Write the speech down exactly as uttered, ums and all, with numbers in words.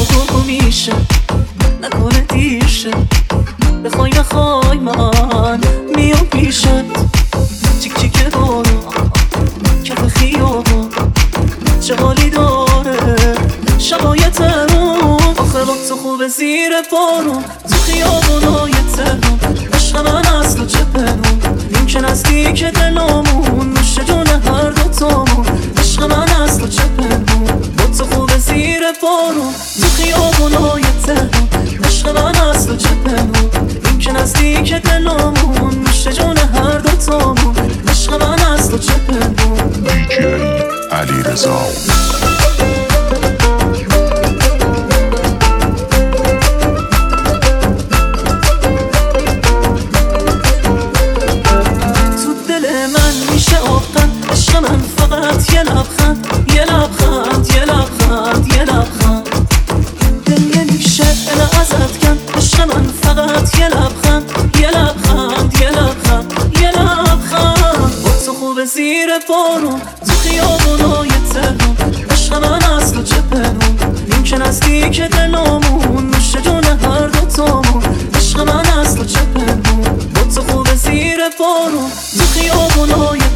بگو میشه نکنه دیر شه، بخوای نخوای من میام پیشت. چیک چیک بارو کف خیابون چه حالی داره شبای ترون، آخه با تو خوبه زیر بارون تو خیابونای تهرون. عشق من از تو چه پنون این که نزدیک دلامون نوشه جون هر دوتامون. عشق من از تو چه پنون با تو خوبه زیر بارون تو خیابونای تهرون. عشق من از تو چه پنون این که نزدیک دلامون نوشه جون هر دوتامون. عشق من از تو چه پنون. دی جی علیرضا. عشق من فقط یه لبخند یه لبخند یه لبخند یه لبخند دل نمیشه ال ازت کن. عشق من فقط یه لبخند یه لبخند یه لبخند یه لبخند با تو خوبه زیر بارون تو خیابونای تهرون. عشق من از تو چه پنون این که نزدیک دلامون نوشه جون هر دوتامون. عشق من از تو چه پنون با تو خوبه زیر بارون تو خیابونای